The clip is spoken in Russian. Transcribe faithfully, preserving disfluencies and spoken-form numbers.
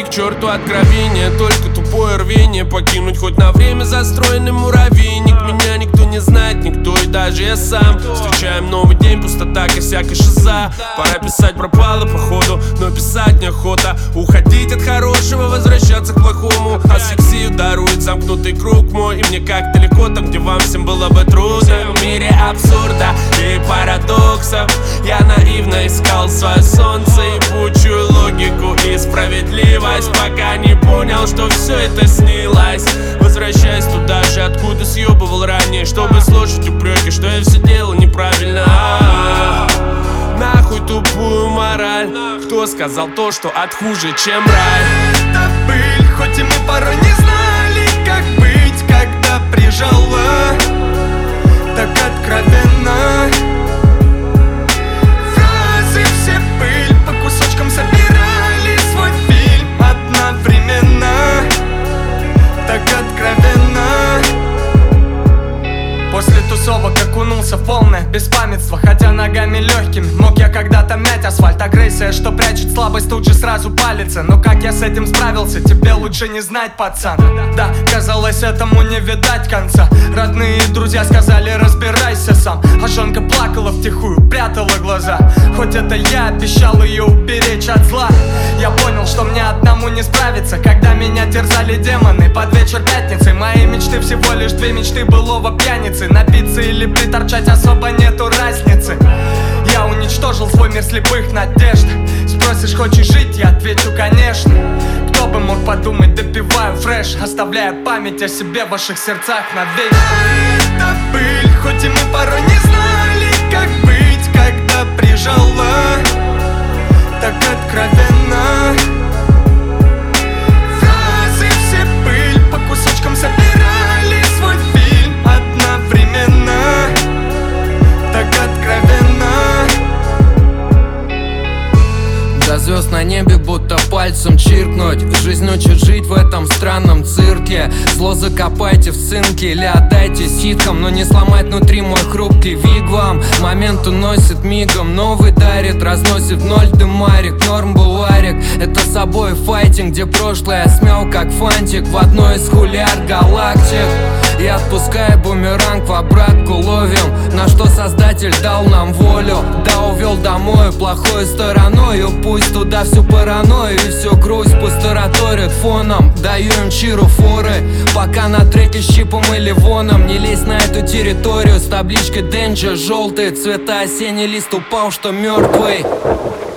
к черту откровение, только тупое рвение покинуть хоть на время застроенный муравейник. Меня никто не знает, никто и даже я сам. Встречаем новый день, пустота, косяк и шиза. Пора писать, пропало походу, но писать неохота. Уходить от хорошего, возвращаться к плохому. Асфиксию дарует замкнутый круг мой. И мне как далеко там, где вам всем было бы трудно. В мире абсурда и парадоксов я наивно искал свое солнце, ебучую логику и справедливость, пока не понял, что все это снилось. Возвращаясь туда же, откуда съебывал ранее, чтобы слушать упреки, что я все делал неправильно. Нахуй тупую мораль. Кто сказал то, что ад хуже, чем рай? Это пыль, хоть и мы порой не знали, как быть, когда прижала так откровенно. Фразы все пыль, по кусочкам собирали свой фильм одновременно, так откровенно. После тусовок окунулся в полное беспамятство, хотя ногами легкими мог я когда-то мять асфальт. Агрессия, что прячет слабость, тут же сразу палится. Но как я с этим справился, тебе лучше не знать, пацан. Да, казалось, этому не видать конца. Родные и друзья сказали, разбирайся сам. А жонка плакала втихую, прятала глаза. Хоть это я обещал ее уберечь от зла. Я понял, что мне одному не справиться, когда меня терзали демоны под вечер пятницы. Мои мечты всего лишь две мечты былого пьяницы: напиться или приторчать, особо нету разницы. Я уничтожил свой мир слепых надежд. Спросишь, хочешь жить? Я отвечу, конечно. Кто бы мог подумать, допиваю фреш, оставляя память о себе в ваших сердцах навечно. Это пыль, хоть и мы порой не знали, как быть, когда прижала так откровенно. Фразы все пыль, по кусочкам собирали свой фильм одновременно, так откровенно. До звезд на небе будто пальцем чиркнуть. Жизнь учит жить в этом странном цирке. Зло закопайте в цинке или отдайте ситкам, но не сломать внутри мой хрупкий вигвам. Момент уносит мигом, новый дарит, разносит в ноль дымарик. Норм буларик, это собой файтинг, где прошлое смел как фантик в одной из хулиар галактик. Я отпускаю бумеранг, в обратку ловим, на что создатель дал нам волю. Да, увел домой плохой стороною, пусть туда всю паранойю и всю грусть пусть тараторит фоном. Даю им чиру форы, пока на треке с чипом и ливоном. Не лезь на эту территорию с табличкой Danger. Желтые цвета, осенний лист упал, что мертвый.